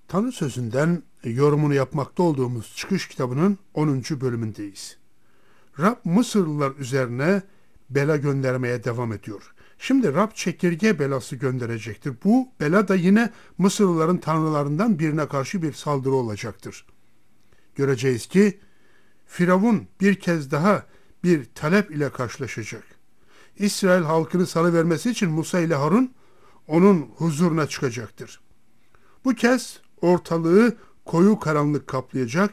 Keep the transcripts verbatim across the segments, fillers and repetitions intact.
Tanrı sözünden yorumunu yapmakta olduğumuz Çıkış kitabının onuncu bölümündeyiz. Rab Mısırlılar üzerine bela göndermeye devam ediyor. Şimdi Rab çekirge belası gönderecektir. Bu bela da yine Mısırlıların tanrılarından birine karşı bir saldırı olacaktır. Göreceğiz ki Firavun bir kez daha bir talep ile karşılaşacak. İsrail halkını salıvermesi için Musa ile Harun onun huzuruna çıkacaktır. Bu kez ortalığı koyu karanlık kaplayacak,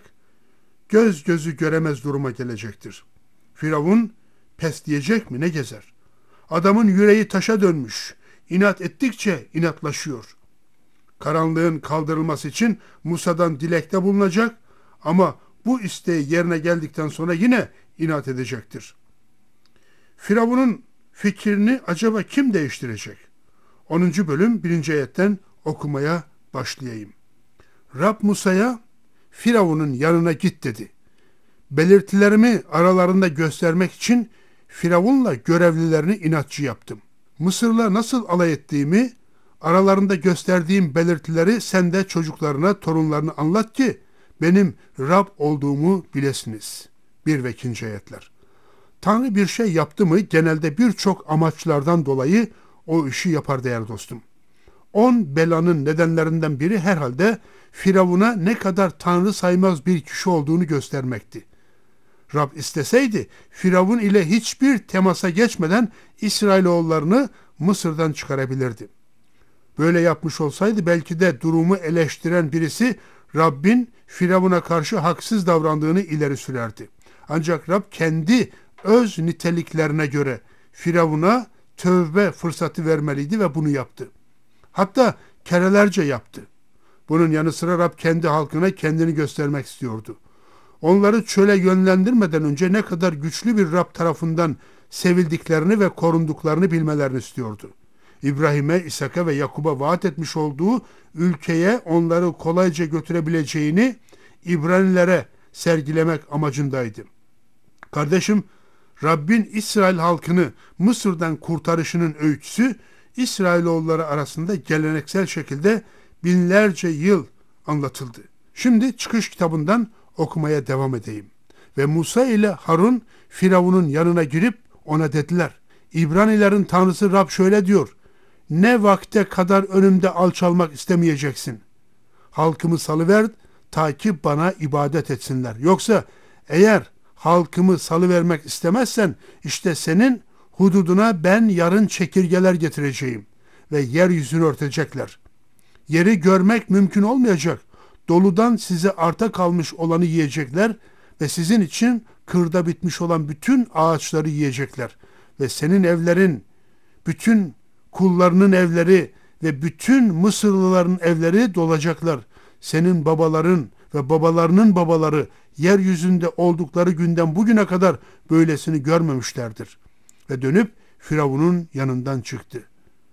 göz gözü göremez duruma gelecektir. Firavun pes diyecek mi, ne gezer? Adamın yüreği taşa dönmüş, inat ettikçe inatlaşıyor. Karanlığın kaldırılması için Musa'dan dilekte bulunacak ama bu isteği yerine geldikten sonra yine inat edecektir. Firavun'un fikrini acaba kim değiştirecek? onuncu bölüm birinci ayetten okumaya başlayayım. Rab Musa'ya Firavun'un yanına git dedi. Belirtilerimi aralarında göstermek için Firavun'la görevlilerini inatçı yaptım. Mısır'la nasıl alay ettiğimi, aralarında gösterdiğim belirtileri sen de çocuklarına, torunlarına anlat ki benim Rab olduğumu bilesiniz. bir ve ikinci ayetler. Tanrı bir şey yaptı mı genelde birçok amaçlardan dolayı o işi yapar değerli dostum. On belanın nedenlerinden biri herhalde Firavun'a ne kadar Tanrı saymaz bir kişi olduğunu göstermekti. Rab isteseydi Firavun ile hiçbir temasa geçmeden İsrailoğullarını Mısır'dan çıkarabilirdi. Böyle yapmış olsaydı belki de durumu eleştiren birisi Rabbin Firavun'a karşı haksız davrandığını ileri sürerdi. Ancak Rab kendi öz niteliklerine göre Firavun'a tövbe fırsatı vermeliydi ve bunu yaptı. Hatta kerelerce yaptı. Bunun yanı sıra Rab kendi halkına kendini göstermek istiyordu. Onları çöle yönlendirmeden önce ne kadar güçlü bir Rab tarafından sevildiklerini ve korunduklarını bilmelerini istiyordu. İbrahim'e, İshak'a ve Yakub'a vaat etmiş olduğu ülkeye onları kolayca götürebileceğini İbranilere sergilemek amacındaydı. Kardeşim, Rabbin İsrail halkını Mısır'dan kurtarışının öyküsü İsrailoğulları arasında geleneksel şekilde binlerce yıl anlatıldı. Şimdi Çıkış kitabından okumaya devam edeyim. Ve Musa ile Harun Firavun'un yanına girip ona dediler. İbranilerin tanrısı Rab şöyle diyor. Ne vakte kadar önümde alçalmak istemeyeceksin? Halkımı salıver ta ki bana ibadet etsinler. Yoksa eğer halkımı salıvermek istemezsen işte senin hududuna ben yarın çekirgeler getireceğim ve yeryüzünü örtecekler. Yeri görmek mümkün olmayacak. Doludan size arta kalmış olanı yiyecekler ve sizin için kırda bitmiş olan bütün ağaçları yiyecekler. Ve senin evlerin, bütün kullarının evleri ve bütün Mısırlıların evleri dolacaklar. Senin babaların ve babalarının babaları yeryüzünde oldukları günden bugüne kadar böylesini görmemişlerdir. Ve dönüp Firavun'un yanından çıktı.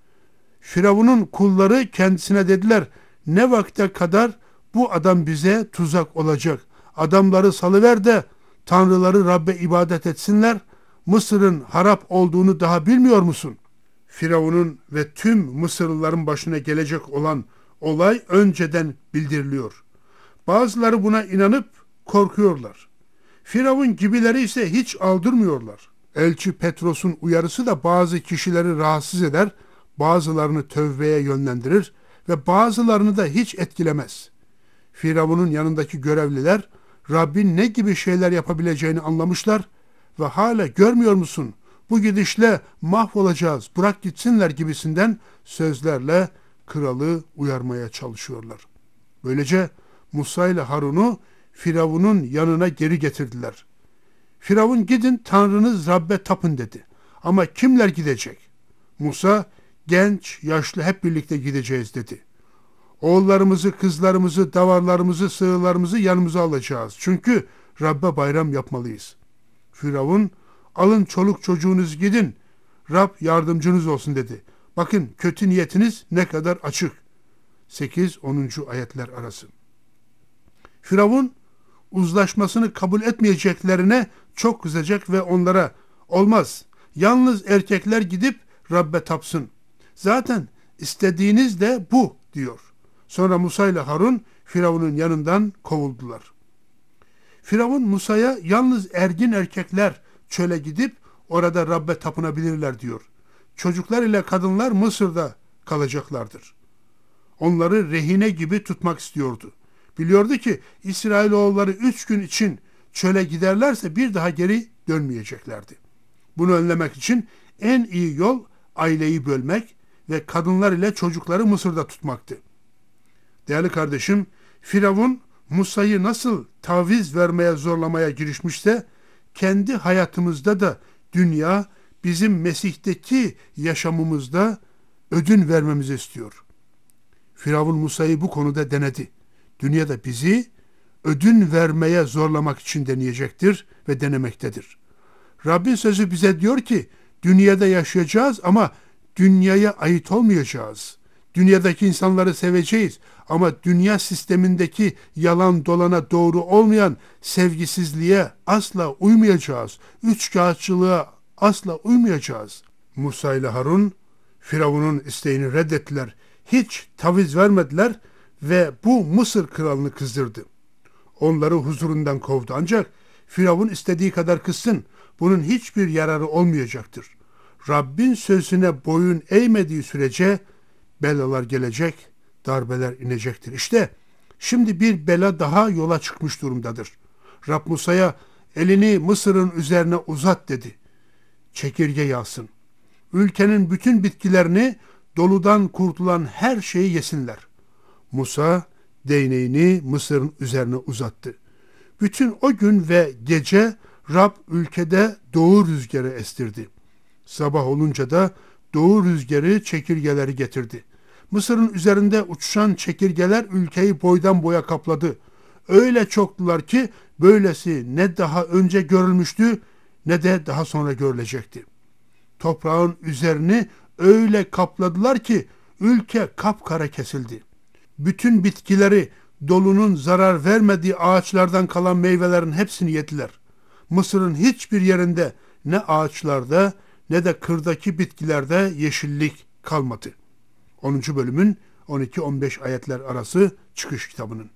Firavun'un kulları kendisine dediler, ne vakte kadar bu adam bize tuzak olacak. Adamları salıver de tanrıları Rabbe ibadet etsinler. Mısır'ın harap olduğunu daha bilmiyor musun? Firavun'un ve tüm Mısırlıların başına gelecek olan olay önceden bildiriliyor. Bazıları buna inanıp korkuyorlar. Firavun gibileri ise hiç aldırmıyorlar. Elçi Petros'un uyarısı da bazı kişileri rahatsız eder, bazılarını tövbeye yönlendirir ve bazılarını da hiç etkilemez. Firavun'un yanındaki görevliler Rabbin ne gibi şeyler yapabileceğini anlamışlar ve hala görmüyor musun? Bu gidişle mahvolacağız, bırak gitsinler gibisinden sözlerle kralı uyarmaya çalışıyorlar. Böylece Musa ile Harun'u Firavun'un yanına geri getirdiler. Firavun gidin Tanrınız Rabbe tapın dedi. Ama kimler gidecek? Musa genç, yaşlı hep birlikte gideceğiz dedi. Oğullarımızı, kızlarımızı, davarlarımızı, sığırlarımızı yanımıza alacağız. Çünkü Rabbe bayram yapmalıyız. Firavun alın çoluk çocuğunuz gidin. Rab yardımcınız olsun dedi. Bakın kötü niyetiniz ne kadar açık. sekiz onuncu ayetler arası. Firavun uzlaşmasını kabul etmeyeceklerine çok kızacak ve onlara olmaz. Yalnız erkekler gidip Rabbe tapsın. Zaten istediğiniz de bu diyor. Sonra Musa ile Harun Firavun'un yanından kovuldular. Firavun Musa'ya yalnız ergin erkekler çöle gidip orada Rabbe tapınabilirler diyor. Çocuklar ile kadınlar Mısır'da kalacaklardır. Onları rehine gibi tutmak istiyordu. Biliyordu ki İsrailoğulları üç gün için çöle giderlerse bir daha geri dönmeyeceklerdi. Bunu önlemek için en iyi yol aileyi bölmek ve kadınlar ile çocukları Mısır'da tutmaktı. Değerli kardeşim, Firavun Musa'yı nasıl taviz vermeye zorlamaya girişmişse, kendi hayatımızda da dünya bizim Mesih'teki yaşamımızda ödün vermemizi istiyor. Firavun Musa'yı bu konuda denedi. Dünya da bizi ödün vermeye zorlamak için deneyecektir ve denemektedir. Rabbin sözü bize diyor ki, dünyada yaşayacağız ama dünyaya ait olmayacağız. Dünyadaki insanları seveceğiz ama dünya sistemindeki yalan dolana doğru olmayan sevgisizliğe asla uymayacağız. Üçkağıtçılığa asla uymayacağız. Musa ile Harun Firavun'un isteğini reddettiler. Hiç taviz vermediler ve bu Mısır kralını kızdırdı. Onları huzurundan kovdu. Ancak Firavun istediği kadar kızsın, bunun hiçbir yararı olmayacaktır. Rabbin sözüne boyun eğmediği sürece belalar gelecek, darbeler inecektir. İşte şimdi bir bela daha yola çıkmış durumdadır. Rab Musa'ya elini Mısır'ın üzerine uzat dedi. Çekirge yağsın. Ülkenin bütün bitkilerini, doludan kurtulan her şeyi yesinler. Musa değneğini Mısır'ın üzerine uzattı. Bütün o gün ve gece Rab ülkede doğu rüzgarı estirdi. Sabah olunca da doğu rüzgarı çekirgeleri getirdi. Mısır'ın üzerinde uçuşan çekirgeler ülkeyi boydan boya kapladı. Öyle çoktular ki böylesi ne daha önce görülmüştü ne de daha sonra görülecekti. Toprağın üzerini öyle kapladılar ki ülke kapkara kesildi. Bütün bitkileri, dolunun zarar vermediği ağaçlardan kalan meyvelerin hepsini yediler. Mısır'ın hiçbir yerinde ne ağaçlarda ne de kırdaki bitkilerde yeşillik kalmadı. onuncu bölümün on iki on beş ayetler arası çıkış kitabının.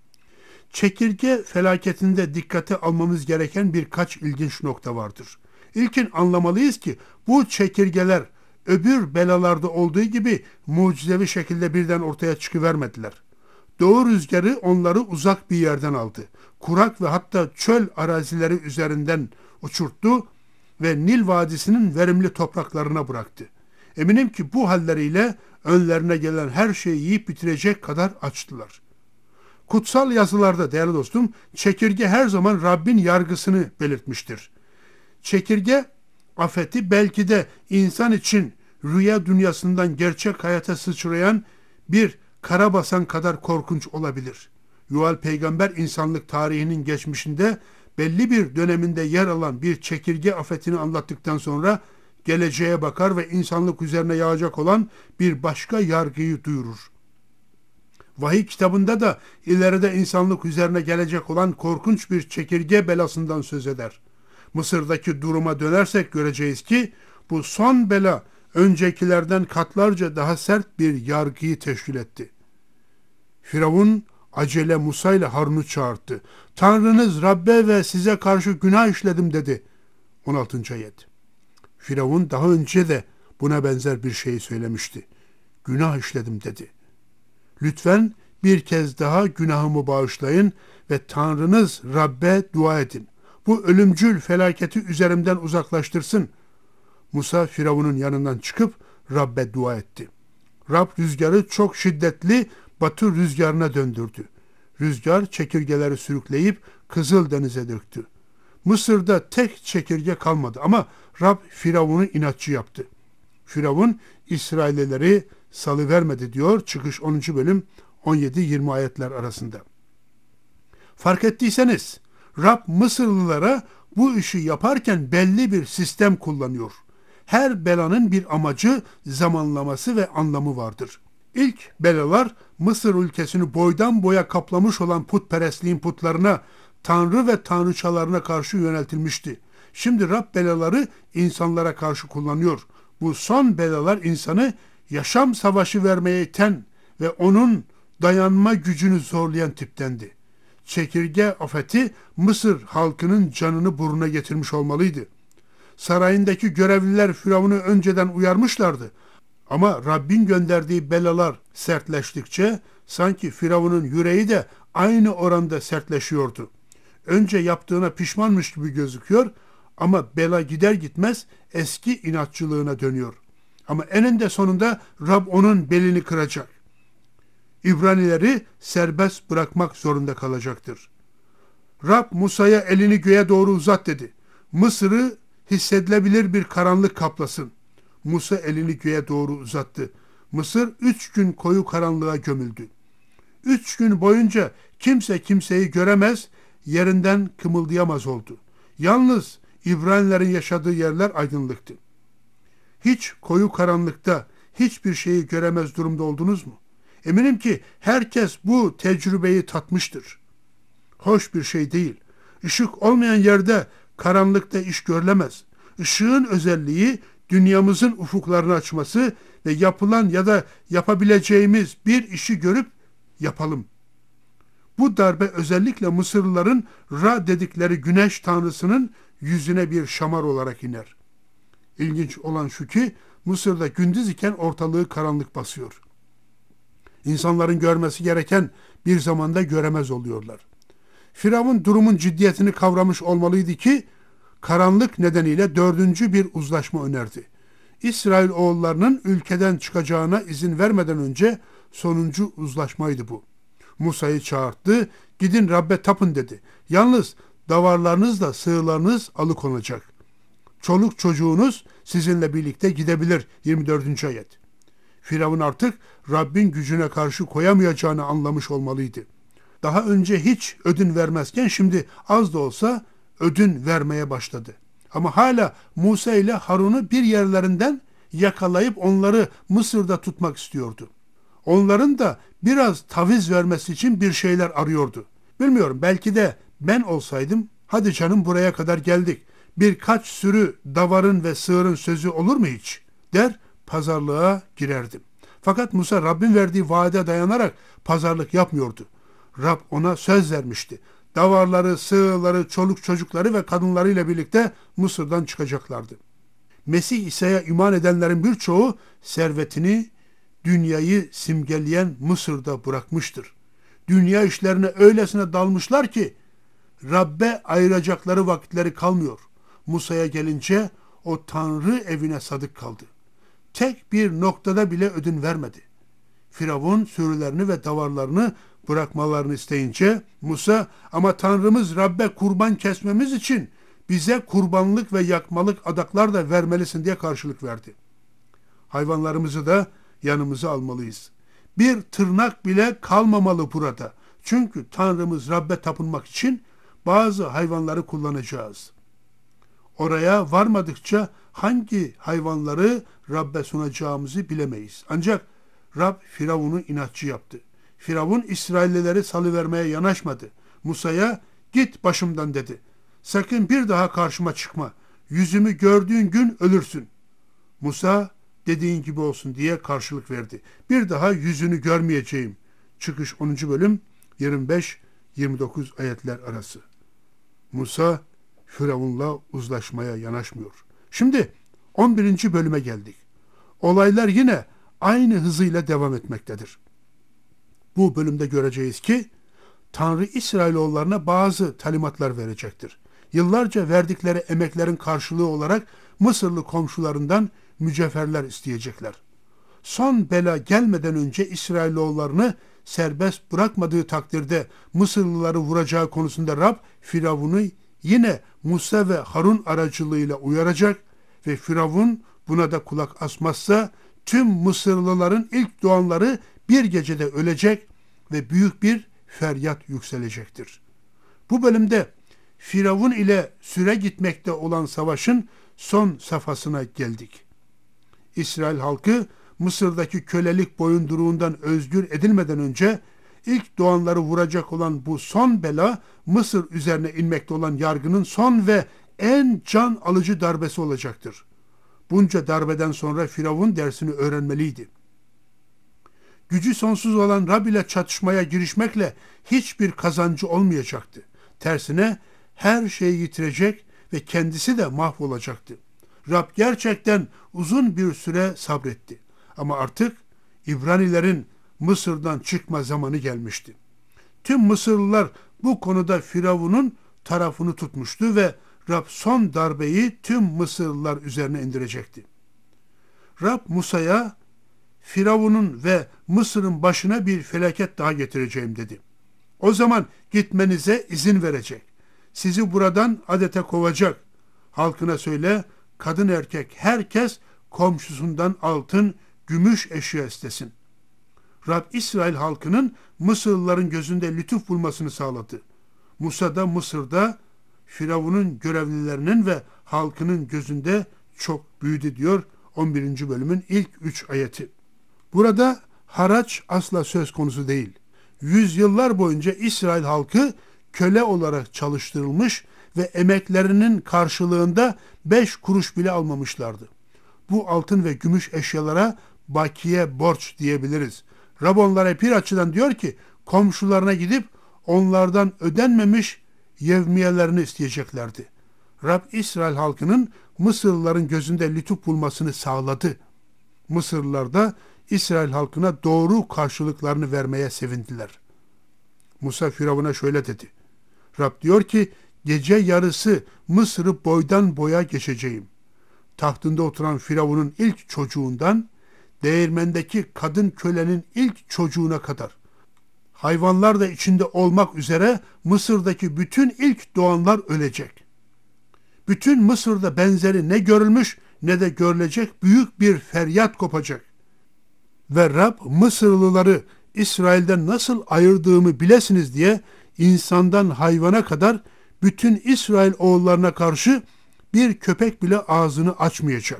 Çekirge felaketinde dikkate almamız gereken birkaç ilginç nokta vardır. İlkin anlamalıyız ki bu çekirgeler öbür belalarda olduğu gibi mucizevi şekilde birden ortaya çıkıvermediler. Doğu rüzgarı onları uzak bir yerden aldı. Kurak ve hatta çöl arazileri üzerinden uçurttu ve Nil Vadisi'nin verimli topraklarına bıraktı. Eminim ki bu halleriyle önlerine gelen her şeyi yiyip bitirecek kadar açtılar. Kutsal yazılarda değerli dostum, çekirge her zaman Rabbin yargısını belirtmiştir. Çekirge afeti belki de insan için rüya dünyasından gerçek hayata sıçrayan bir karabasan kadar korkunç olabilir. Yuval peygamber insanlık tarihinin geçmişinde belli bir döneminde yer alan bir çekirge afetini anlattıktan sonra geleceğe bakar ve insanlık üzerine yağacak olan bir başka yargıyı duyurur. Vahiy kitabında da ileride insanlık üzerine gelecek olan korkunç bir çekirge belasından söz eder. Mısır'daki duruma dönersek göreceğiz ki bu son bela öncekilerden katlarca daha sert bir yargıyı teşkil etti. Firavun acele Musa ile Harun'u çağırdı. Tanrınız Rabbe ve size karşı günah işledim dedi. on altıncı ayet. Firavun daha önce de buna benzer bir şey söylemişti. Günah işledim dedi. Lütfen bir kez daha günahımı bağışlayın ve Tanrınız Rabbe dua edin. Bu ölümcül felaketi üzerimden uzaklaştırsın. Musa Firavun'un yanından çıkıp Rabbe dua etti. Rab rüzgarı çok şiddetli batı rüzgarına döndürdü. Rüzgar çekirgeleri sürükleyip Kızıldeniz'e döktü. Mısır'da tek çekirge kalmadı ama Rab Firavun'u inatçı yaptı. Firavun İsraillileri salıvermedi diyor Çıkış onuncu bölüm on yedi yirmi ayetler arasında. Fark ettiyseniz Rab Mısırlılara bu işi yaparken belli bir sistem kullanıyor. Her belanın bir amacı, zamanlaması ve anlamı vardır. İlk belalar Mısır ülkesini boydan boya kaplamış olan putperestliğin putlarına, tanrı ve tanrıçalarına karşı yöneltilmişti. Şimdi Rab belaları insanlara karşı kullanıyor. Bu son belalar insanı yaşam savaşı vermeye iten ve onun dayanma gücünü zorlayan tiptendi. Çekirge afeti Mısır halkının canını burnuna getirmiş olmalıydı. Sarayındaki görevliler Firavun'u önceden uyarmışlardı. Ama Rabbin gönderdiği belalar sertleştikçe sanki Firavun'un yüreği de aynı oranda sertleşiyordu. Önce yaptığına pişmanmış gibi gözüküyor ama bela gider gitmez eski inatçılığına dönüyor. Ama eninde sonunda Rab onun belini kıracak. İbranileri serbest bırakmak zorunda kalacaktır. Rab Musa'ya elini göğe doğru uzat dedi. Mısır'ı hissedilebilir bir karanlık kaplasın. Musa elini göğe doğru uzattı. Mısır üç gün koyu karanlığa gömüldü. Üç gün boyunca kimse kimseyi göremez, yerinden kımıldayamaz oldu. Yalnız İbranilerin yaşadığı yerler aydınlıktı. Hiç koyu karanlıkta hiçbir şeyi göremez durumda oldunuz mu? Eminim ki herkes bu tecrübeyi tatmıştır. Hoş bir şey değil. Işık olmayan yerde karanlıkta iş görülemez. Işığın özelliği dünyamızın ufuklarını açması ve yapılan ya da yapabileceğimiz bir işi görüp yapalım. Bu darbe özellikle Mısırlıların Ra dedikleri güneş tanrısının yüzüne bir şamar olarak iner. İlginç olan şu ki Mısır'da gündüz iken ortalığı karanlık basıyor. İnsanların görmesi gereken bir zamanda göremez oluyorlar. Firavun durumun ciddiyetini kavramış olmalıydı ki karanlık nedeniyle dördüncü bir uzlaşma önerdi. İsrail oğullarının ülkeden çıkacağına izin vermeden önce sonuncu uzlaşmaydı bu. Musa'yı çağırdı, gidin Rabbe tapın dedi. Yalnız davarlarınızla sığırlarınız alıkonacak. Çoluk çocuğunuz sizinle birlikte gidebilir. yirmi dördüncü ayet. Firavun artık Rabbin gücüne karşı koyamayacağını anlamış olmalıydı. Daha önce hiç ödün vermezken şimdi az da olsa ödün vermeye başladı. Ama hala Musa ile Harun'u bir yerlerinden yakalayıp onları Mısır'da tutmak istiyordu. Onların da biraz taviz vermesi için bir şeyler arıyordu. Bilmiyorum, belki de ben olsaydım, hadi canım buraya kadar geldik, birkaç sürü davarın ve sığırın sözü olur mu hiç der, pazarlığa girerdim. Fakat Musa Rabbin verdiği vaade dayanarak pazarlık yapmıyordu. Rab ona söz vermişti. Davarları, sığırları, çoluk çocukları ve kadınlarıyla birlikte Mısır'dan çıkacaklardı. Mesih İsa'ya iman edenlerin birçoğu servetini dünyayı simgeleyen Mısır'da bırakmıştır. Dünya işlerine öylesine dalmışlar ki Rabbe ayıracakları vakitleri kalmıyor. Musa'ya gelince o Tanrı evine sadık kaldı. Tek bir noktada bile ödün vermedi. Firavun sürülerini ve davarlarını bırakmalarını isteyince Musa, ama Tanrımız Rabbe kurban kesmemiz için bize kurbanlık ve yakmalık adaklar da vermelisin diye karşılık verdi. Hayvanlarımızı da yanımıza almalıyız. Bir tırnak bile kalmamalı burada. Çünkü Tanrımız Rabbe tapınmak için bazı hayvanları kullanacağız. Oraya varmadıkça hangi hayvanları Rabbe sunacağımızı bilemeyiz. Ancak Rab Firavun'u inatçı yaptı. Firavun İsraillileri salıvermeye yanaşmadı. Musa'ya git başımdan dedi. Sakın bir daha karşıma çıkma. Yüzümü gördüğün gün ölürsün. Musa dediğin gibi olsun diye karşılık verdi. Bir daha yüzünü görmeyeceğim. Çıkış onuncu bölüm yirmi beş yirmi dokuz ayetler arası. Musa Firavun'la uzlaşmaya yanaşmıyor. Şimdi on birinci bölüme geldik. Olaylar yine aynı hızıyla devam etmektedir. Bu bölümde göreceğiz ki Tanrı İsrailoğullarına bazı talimatlar verecektir. Yıllarca verdikleri emeklerin karşılığı olarak Mısırlı komşularından mücevherler isteyecekler. Son bela gelmeden önce İsrailoğullarını serbest bırakmadığı takdirde Mısırlıları vuracağı konusunda Rab Firavun'u yine Musa ve Harun aracılığıyla uyaracak ve Firavun buna da kulak asmazsa tüm Mısırlıların ilk doğanları bir gecede ölecek ve büyük bir feryat yükselecektir. Bu bölümde Firavun ile süre gitmekte olan savaşın son safhasına geldik. İsrail halkı Mısır'daki kölelik boyunduruğundan özgür edilmeden önce ilk doğanları vuracak olan bu son bela Mısır üzerine inmekte olan yargının son ve en can alıcı darbesi olacaktır. Bunca darbeden sonra Firavun dersini öğrenmeliydi. Gücü sonsuz olan Rab ile çatışmaya girişmekle hiçbir kazancı olmayacaktı. Tersine her şeyi yitirecek ve kendisi de mahvolacaktı. Rab gerçekten uzun bir süre sabretti. Ama artık İbranilerin Mısır'dan çıkma zamanı gelmişti. Tüm Mısırlılar bu konuda Firavun'un tarafını tutmuştu ve Rab son darbeyi tüm Mısırlılar üzerine indirecekti. Rab Musa'ya Firavun'un ve Mısır'ın başına bir felaket daha getireceğim dedi. O zaman gitmenize izin verecek. Sizi buradan adete kovacak. Halkına söyle, kadın erkek herkes komşusundan altın, gümüş eşya istesin. Rab İsrail halkının Mısırlıların gözünde lütuf bulmasını sağladı. Musa da Mısır'da Firavun'un görevlilerinin ve halkının gözünde çok büyüdü diyor on birinci bölümün ilk üç ayeti. Burada haraç asla söz konusu değil. Yüzyıllar boyunca İsrail halkı köle olarak çalıştırılmış ve emeklerinin karşılığında beş kuruş bile almamışlardı. Bu altın ve gümüş eşyalara bakiye borç diyebiliriz. Rab onlara bir açıdan diyor ki komşularına gidip onlardan ödenmemiş yevmiyelerini isteyeceklerdi. Rab İsrail halkının Mısırlıların gözünde lütuf bulmasını sağladı. Mısırlılar da İsrail halkına doğru karşılıklarını vermeye sevindiler. Musa Firavun'a şöyle dedi. Rab diyor ki gece yarısı Mısır'ı boydan boya geçeceğim. Tahtında oturan Firavun'un ilk çocuğundan değirmendeki kadın kölenin ilk çocuğuna kadar. Hayvanlar da içinde olmak üzere Mısır'daki bütün ilk doğanlar ölecek. Bütün Mısır'da benzeri ne görülmüş ne de görülecek büyük bir feryat kopacak. Ve Rab Mısırlıları İsrail'den nasıl ayırdığımı bilesiniz diye insandan hayvana kadar bütün İsrail oğullarına karşı bir köpek bile ağzını açmayacak.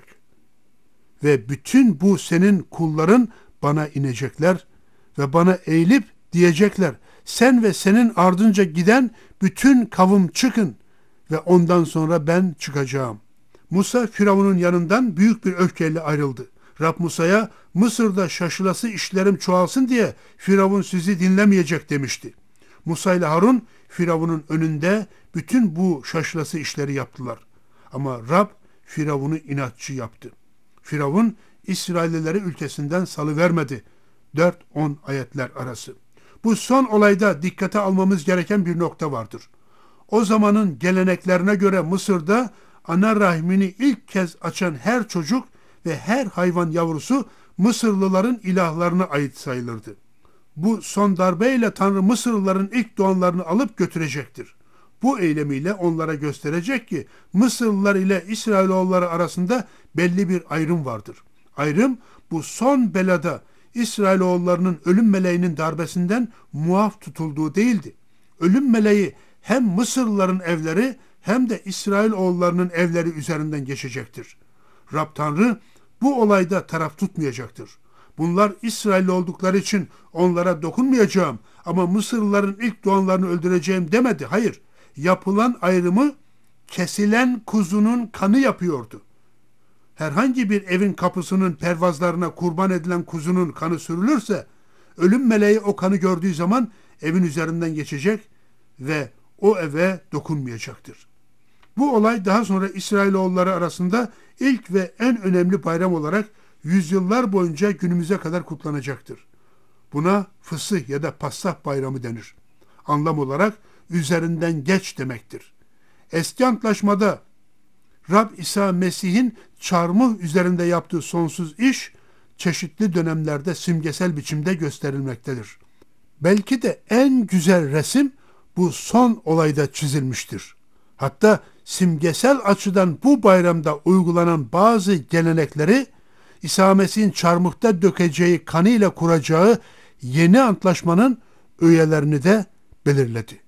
Ve bütün bu senin kulların bana inecekler ve eğilip eğilip diyecekler, sen ve senin ardınca giden bütün kavim çıkın ve ondan sonra ben çıkacağım. Musa Firavun'un yanından büyük bir öfkeyle ayrıldı. Rab Musa'ya Mısır'da şaşılası işlerim çoğalsın diye Firavun sizi dinlemeyecek demişti. Musa ile Harun Firavun'un önünde bütün bu şaşılası işleri yaptılar. Ama Rab Firavun'u inatçı yaptı. Firavun İsraillileri ülkesinden salıvermedi. dört on ayetler arası. Bu son olayda dikkate almamız gereken bir nokta vardır. O zamanın geleneklerine göre Mısır'da ana rahmini ilk kez açan her çocuk ve her hayvan yavrusu Mısırlıların ilahlarına ait sayılırdı. Bu son darbeyle Tanrı Mısırlıların ilk doğanlarını alıp götürecektir. Bu eylemiyle onlara gösterecek ki Mısırlılar ile İsrailoğulları arasında belli bir ayrım vardır. Ayrım bu son belada İsrailoğullarının ölüm meleğinin darbesinden muaf tutulduğu değildi. Ölüm meleği hem Mısırlıların evleri hem de İsrailoğullarının evleri üzerinden geçecektir. Rab Tanrı bu olayda taraf tutmayacaktır. Bunlar İsrailli oldukları için onlara dokunmayacağım ama Mısırlıların ilk doğanlarını öldüreceğim demedi. Hayır, yapılan ayrımı kesilen kuzunun kanı yapıyordu. Herhangi bir evin kapısının pervazlarına kurban edilen kuzunun kanı sürülürse, ölüm meleği o kanı gördüğü zaman evin üzerinden geçecek ve o eve dokunmayacaktır. Bu olay daha sonra İsrailoğulları arasında ilk ve en önemli bayram olarak yüzyıllar boyunca günümüze kadar kutlanacaktır. Buna Fısıh ya da Passah bayramı denir. Anlam olarak üzerinden geç demektir. Eski antlaşmada Rab İsa Mesih'in çarmıh üzerinde yaptığı sonsuz iş çeşitli dönemlerde simgesel biçimde gösterilmektedir. Belki de en güzel resim bu son olayda çizilmiştir. Hatta simgesel açıdan bu bayramda uygulanan bazı gelenekleri İsa Mesih'in çarmıhta dökeceği kanıyla kuracağı yeni antlaşmanın öğelerini de belirledi.